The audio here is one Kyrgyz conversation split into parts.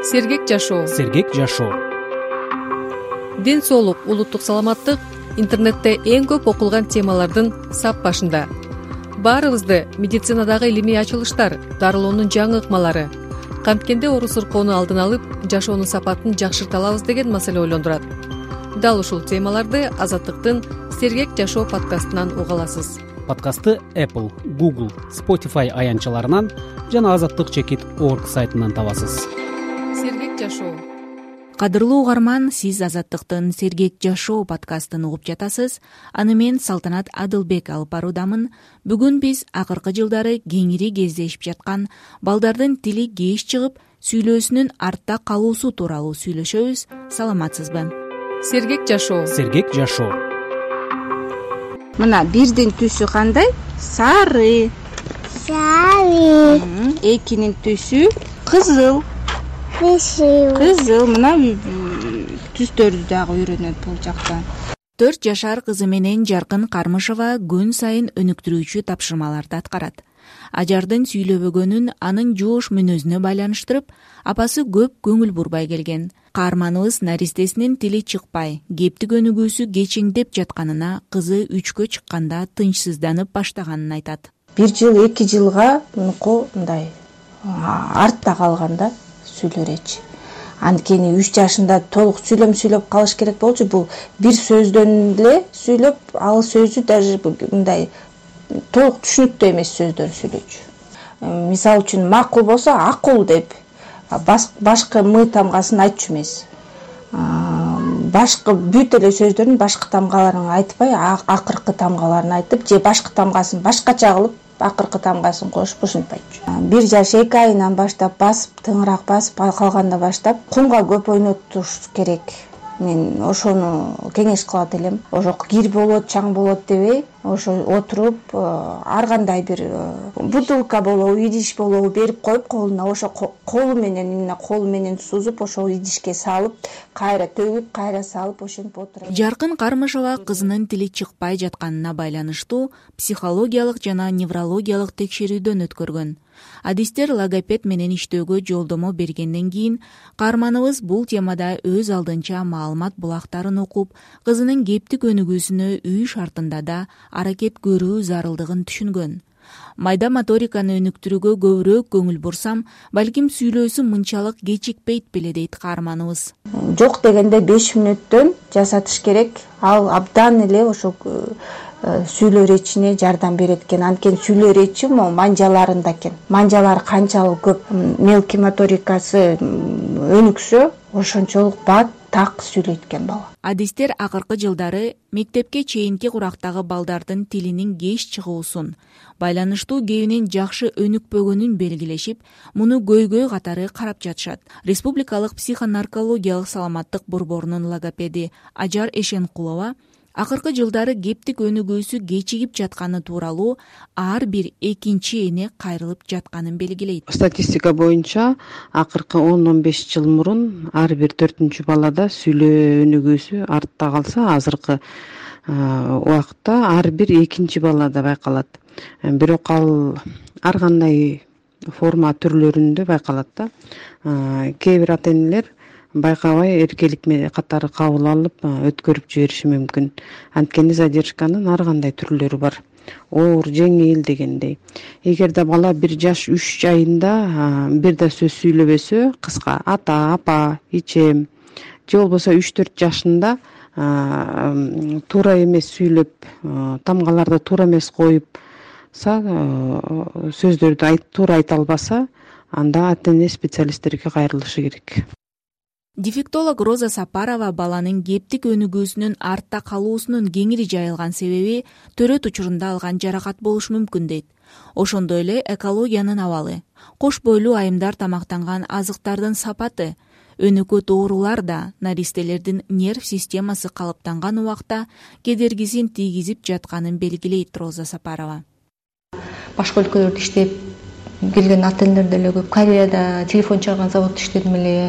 Сергек жашоо. Сергек жашоо. Ден соолук, улуттук саламаттык интернетте эң көп окулган темалардын сап башында. Баарыбызды медицинадагы илимий ачылыштар, дарылоонун жаңы ыкмалары, канткенде оору сыркоону алдын алып, жашоонун сапатын жакшырта алабыз деген маселе ойлондурат. Дал ушул темаларды Азаттыктын Сергек жашоо подкастынан уга аласыз. Подкастты Apple, Google, Spotify аянтчаларынан жана azattyk.org сайтынан табасыз. Сергек жашоо. Кадырлуу угарман, сиз Азаттыктын Сергек жашоо подкастын угуп жатасыз. Аны мен Салтанат Адылбек алып баруудамын. Бүгүн биз акыркы жылдары кеңири кездешип жаткан балдардын тили кеч чыгып, сүйлөөсүнүн артта калуусу тууралуу сүйлөшөбүз. Саламатсызбы? Сергек жашоо. Сергек жашоо. Мына бирдин түсү кандай? Сары. Сары. Экинин түсү кызыл. Кызыл. Мына түстөрдү дагы үйрөнөт бул жакта. 4 жашар кызы менен Жаркын Кармышева күн сайын өнүктүрүүчү тапшырмаларды аткарат. Ажардын сүйлөбөгөнүн анын жоош мүнөзүнө байланыштырып, апасы көп көңүл бурбай келген. Каарманыбыз наристесинин тили чыкпай, кептик өнүгүүсү кечеңдеп жатканына кызы 3кө чыкканда тынчсызданып баштаганын айтат. 1 жыл 2 жылга мындай артта калганда сүйлөрөчү. Анткени 3 жашында толук сүйлөп калыш керек болчу. Бул бир сөздөн эле сүйлөп, ал сөзү даже мындай толук түшүнүктүү эмес сөздөр сүйлөчү. Мисалы үчүн макул болсо акыл деп, башкы мы тамгасын айтчу эмес. Башкы бүт эле сөздөрдүн башкы тамгаларын айтпай, акыркы тамгаларын айтып, же башкы тамгасын башкача кылып, акыркы тамгасын кошуп ушинтпайчу. 1 жаш 2 айынан баштап басып, тыңыраак басып калганда баштап кумга көп ойнотуш керек. Мен ошону кеңеш кылат элем. Ошо кир болот, чаң болот дебей, ошо отуруп, ар кандай бир бутылка болобу, идиш болобу берип коюп колуна, ошо колу менен сузуп, ошо идишке салып, кайра төгүп, кайра салып, ошентип отурат. Жаркын Кармышева кызынын тили чыкпай жатканына байланыштуу психологиялык жана неврологиялык текшерүүдөн өткөргөн. Адистер логопед менен иштөөгө жолдомо бергенден кийин каарманыбыз бул темада өз алдынча маалымат булактарын окуп, кызынын кептик өнүгүүсүнө үй шартында да аракет көрүү зарылдыгын түшүнгөн. Майда моториканы өнүктүрүүгө көбүрөөк көңүл бурсам, балким сүйлөөсү мынчалык кечикпейт беле дейт каарманыбыз. Жок дегенде 5 мүнөттөн жасатыш керек. Ал абдан эле ошо сүйлөө речине жардам берет экен. Анткени сүйлөө речи могу манжаларында экен. Манжалар канчалык көп мелкий моторикасы өнүксө, ошончолук бат так сүйлөйт экен бала. Адистер акыркы жылдары мектепке чейинки курактагы балдардын тилинин кеч чыгуусун, байланыштуу кебинин жакшы өнүкпөгөнүн белгилешип, муну көйгөй катары карап жатышат. Республикалык психонаркологиялык саламаттык борборунун логопеди Ажар Эшенкулова акыркы жылдары кептик өнүгүүсү кечигип жатканы тууралуу ар бир экинчи эне кайрылып жатканын белгилейт. Статистика боюнча акыркы 10-15 жыл мурун ар бир 4-үнчү балада сүйлөө өнүгүүсү артта калса, азыркы убакытта ар бир экинчи балада байкалат. Бирок ал ар кандай форма түрлөрүндө байкалат да. Кээ бир ата-энелер байкабай эркелик катары кабыл алып өткөрүп жибериши мүмкүн. Анткени задержканын ар кандай түрлөрү бар. Оор, жеңил дегендей. Эгерде бала 1 жаш 3 айында бир да сөз сүйлөбөсө, кыска ата, апа, ичем, же болбосо 3-4 жашында туура эмес сүйлөп, тамгаларды туура эмес коюпса, сөздөрдү туура айта албаса, анда ата-эне специалисттерге кайрылышы керек. Дефектолог Роза Сапарова баланын кептик өнүгүүсүнүн артта калуусунун кеңири жайылган себеби төрөт учурунда алган жаракат болушу мүмкүн дейт. Ошондой эле экологиянын абалы, кош бойлуу айымдар тамактанган азыктардын сапаты, өнөкөт оорулар да наристелердин нерв системасы калыптанган убакта кедергисин тийгизип жатканын белгилейт Роза Сапарова. Башка өлкөлөрдө иштеп келген ата-энелер деле көп. Кореяда телефон чыгарган заводдо иштедим эле.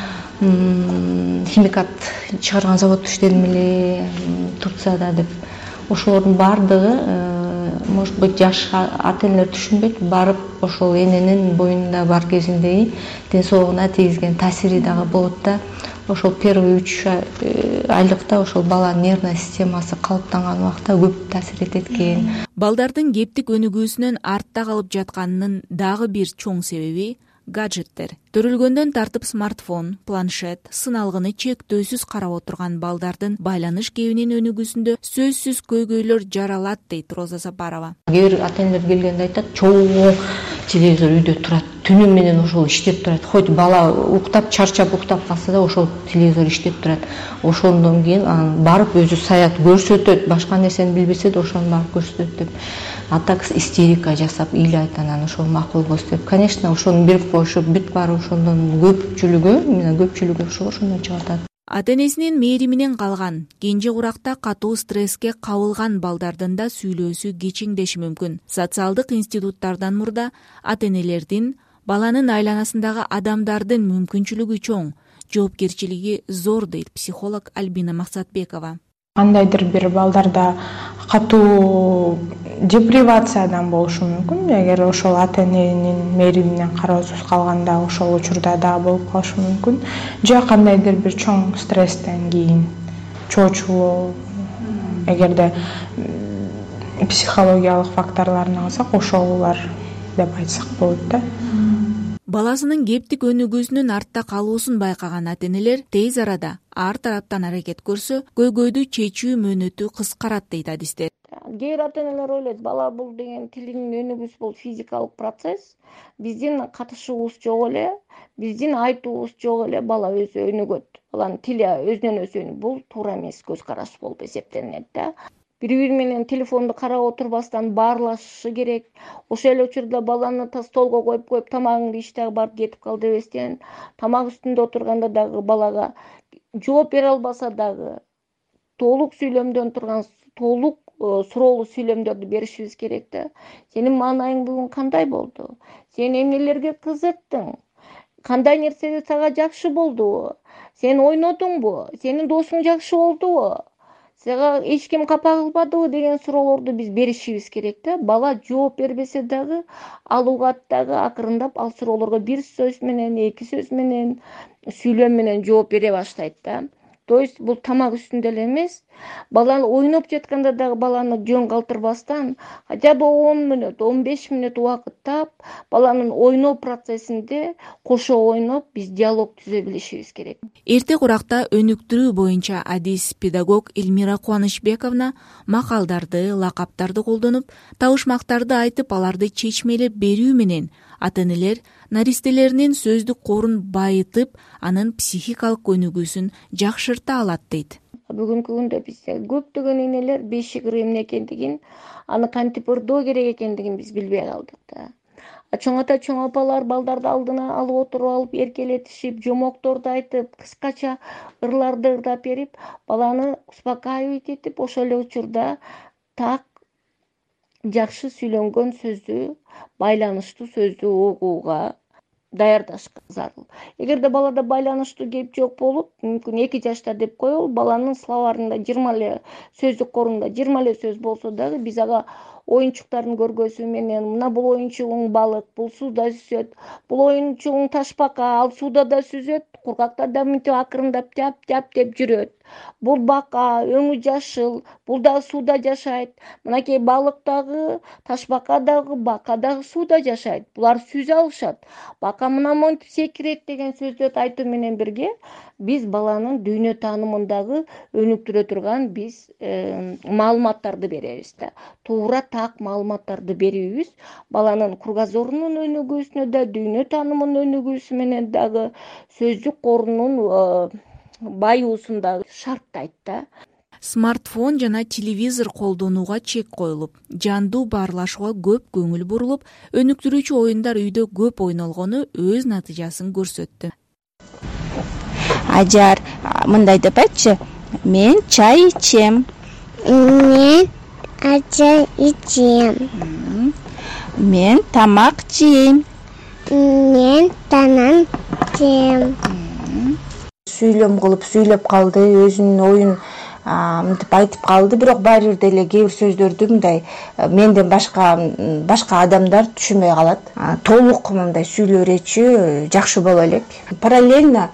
Химикат чыгарган заводдо иштедим эле, Турцияда деп. Ошолордун баардыгы может быть жаш ата энелер түшүнбөйт, барып ошол эненин боюнда бар кезиндеги ден соолугуна тийгизген таасири дагы болот да. Ошол первый 3 айлыкта ошол баланын нервный системасы калыптанган убакта көп таасир этет экен. Балдардын кептик өнүгүүсүнөн артта калып жатканынын дагы бир чоң себеби гаджеттер. Төрөлгөндөн тартып смартфон, планшет, сыналгыны чектөөсүз карап отурган балдардын байланыш кебинин өнүгүүсүндө сөзсүз көйгөйлөр жаралат дейт Роза Сапарова. Кээ бир ата энелер келгенде айтат, чоң телевизор үйдө турат, түнү менен ошол иштеп турат. Хоть бала уктап, чарчап уктап калса да ошол телевизор иштеп турат. Ошондон кийин барып өзү саят көрсөтөт, башка нерсени билбесе да ошону барып көрсөтөт деп. А так истерика жасап, ыйлайт, анан ошол макул болсо деп. Конечно, ошону берип коюшуп, бүт баары ошондон көпчүлүгү ошондон чыгып атат. Ата-энесинин мээриминен калган, кенже куракта катуу стресске кабылган балдардын да сүйлөөсү кичиңдеши мүмкүн. Социалдык институттардан мурда ата-энелердин баланын айланасындагы адамдардын мүмкүнчүлүгү чоң, жоопкерчилиги зор дейт психолог Альбина Максатбекова. Кандайдыр бир балдарда катуу депривациядан болушу мүмкүн. Эгер ошол ата эненин мээриминен кароосуз калганда ошол учурда дагы болуп калышы мүмкүн. Же кандайдыр бир чоң стресстен кийин чоочулоо, эгерде психологиялык факторлорун алсак, ошолор деп айтсак болот да. Баласынын кептик өнүгүүсүнүн артта калуусун байкаган ата энелер тез арада ар тараптан аракет көрсө, көйгөйдү чечүү мөөнөтү кыскарат дейт адистер. Кээ бир ата энелер ойлойт, бала бул деген тилинин өнүгүүсү бул физикалык процесс. Биздин катышуубуз жок эле, биздин айтуубуз жок эле, бала өзү өнүгөт. Баланын тили өзүнөн өзү бул туура эмес көз караш болуп эсептелинет да. Бири-бири менен телефонду карап отурбастан баарлашышы керек. Ошол эле учурда баланы столго коюп тамагыңды ич дагы барып кетип кал дебестен, тамак үстүндө отурганда дагы балага жооп бере албаса дагы толук сүйлөмдөн турган толук суроолуу сүйлөмдөрдү беришибиз керек да. Сенин маанайың бүгүн кандай болду? Сен эмнелерге кызыктың? Кандай нерсе сага жакшы болду? Сен ойнодуңбу? Сенин досуң жакшы болдубу? Сага эч ким капа кылбадыбы деген суроолорду биз беришибиз керек да. Бала жооп бербесе дагы, ал угат дагы акырындап ал суроолорго бир сөз менен, эки сөз менен, сүйлөм менен жооп бере баштайт да. То есть бул тамак үстүндө эле эмес, баланы ойноп жатканда дагы баланы жөн калтырбастан, хотя бы 10 мүнөт, 15 мүнөт убакыт таап, баланын ойноо процессинде кошо ойноп, биз диалог түзө билишибиз керек. Эрте куракта өнүктүрүү боюнча адис педагог Элмира Кубанычбековна макалдарды, лакаптарды колдонуп, табышмактарды айтып, аларды чечмелеп берүү менен ата-энелер наристелеринин сөздүк корун байытып, анын психикалык өнүгүүсүн жакшырта алат дейт. Бүгүнкү күндө бизде көптөгөн энелер бешик эмне экендигин, аны кантип ырдоо керек экендигин биз билбей калдык да. Чоң ата, чоң апалар балдарды алдына алып отуруп алып, эркелетишип, жомокторду айтып, кыскача ырларды ырдап берип, баланы успокаивать этип, ошол эле учурда так жакшы сүйлөнгөн сөздү, байланыштуу сөздү угууга даярдашка зарыл. Эгерде балада байланыштуу кеп жок болуп, мүмкүн 2 жашта деп коелу, баланын словарында 20 эле сөздүк корунда 20 эле сөз болсо дагы биз ага оюнчуктардын көргөзүү менен, мына бул оюнчугуң балык, бул сууда сүзөт, бул оюнчугуң ташбака, ал сууда да сүзөт, кургакта да мынтип акырындап тяп деп жүрөт. Бул бака, өңү жашыл, бул дагы сууда жашайт. Мынакей балык дагы, ташбака дагы, бака дагы сууда жашайт. Булар сүзө алышат. Бака мына монтип секирет деген сөздөрдү айтуу менен бирге биз баланын дүйнө таанымындагы өнүктүрө турган биз маалыматтарды беребиз да. Туура так маалыматтарды берүүбүз баланын кругозорунун өнүгүүсүнө да, дүйнө таанымынын өнүгүүсү менен дагы, сөздүк корунун байуусунда шарттайт да. Смартфон жана телевизор колдонууга чек коюлуп, жандуу баарлашууга көп көңүл бурулуп, өнүктүрүүчү оюндар үйдө көп ойнолгону өз натыйжасын көрсөттү. Ажар мындай деп айтчы: мен чай ичем. Мен ача ичем. Мен тамак жейм. Мен танан жейм. Сүйлөм кылып сүйлөп калды, өзүнүн оюн мынтип айтып калды, бирок баары бир деле кээ бир сөздөрдү мындай менден башка адамдар түшүнбөй калат. Толук мындай сүйлөп берүүчү жакшы боло элек. Параллельно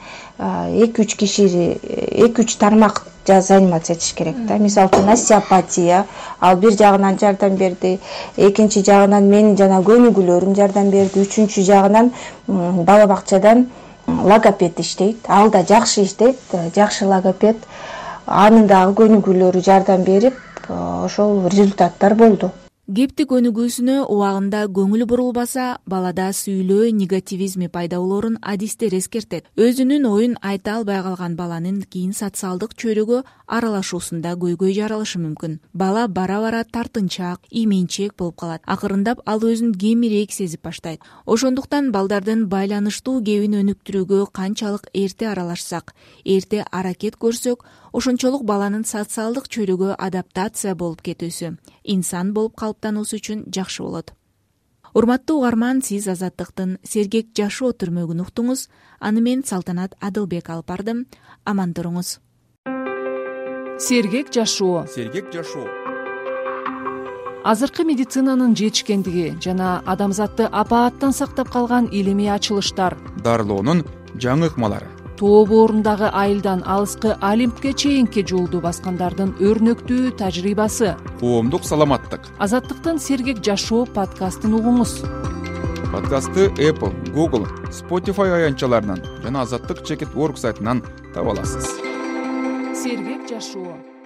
2-3 тармак заниматься этиш керек да. Мисалы үчүн остеопатия, ал бир жагынан жардам берди, экинчи жагынан менин жана көнүгүүлөрүм жардам берди, үчүнчү жагынан бала бакчадан логопед иштейт. Ал да жакшы иштейт, жакшы логопед. Анын дагы көнүгүүлөрү жардам берип, ошол результаттар болду. Кепти көнүгүүсүнө убагында көңүл бурулбаса, балада сүйлөө негативизми пайда болоорун адистер эскертет. Өзүнүн оюн айта албай калган баланын кийин социалдык чөйрөгө аралашуусунда көйгөй жаралышы мүмкүн. Бала бара-бара тартынчаак, именчек болуп калат. Акырындап ал өзүн кемирээк сезип баштайт. Ошондуктан балдардын байланыштуу кебин өнүктүрүүгө канчалык эрте аралашсак, эрте аракет көрсөк, ошончолук баланын социалдык чөйрөгө адаптация болуп кетүүсү, инсан болуп калыптануусу үчүн жакшы болот. Урматтуу угарман, сиз Азаттыктын Сергек жашоо түрмөгүн уктуңуз. Аны мен Салтанат Адылбек алып бардым. Аман туруңуз. Сергек жашоо. Азыркы медицинанын жетишкендиги жана адамзатты апааттан сактап калган илимий ачылыштар, дарылоонун жаңы ыкмалары, тоо боорундагы айылдан алыскы Олимпке чейинки жолду баскандардын өрнөктүү тажрыйбасы. коомдук саламаттык. Азаттыктын Сергек жашоо подкастын угуңуз. Подкастты Apple, Google, Spotify аянтчаларынан жана Азаттык.org сайтынан таба аласыз. Сергек жашоо.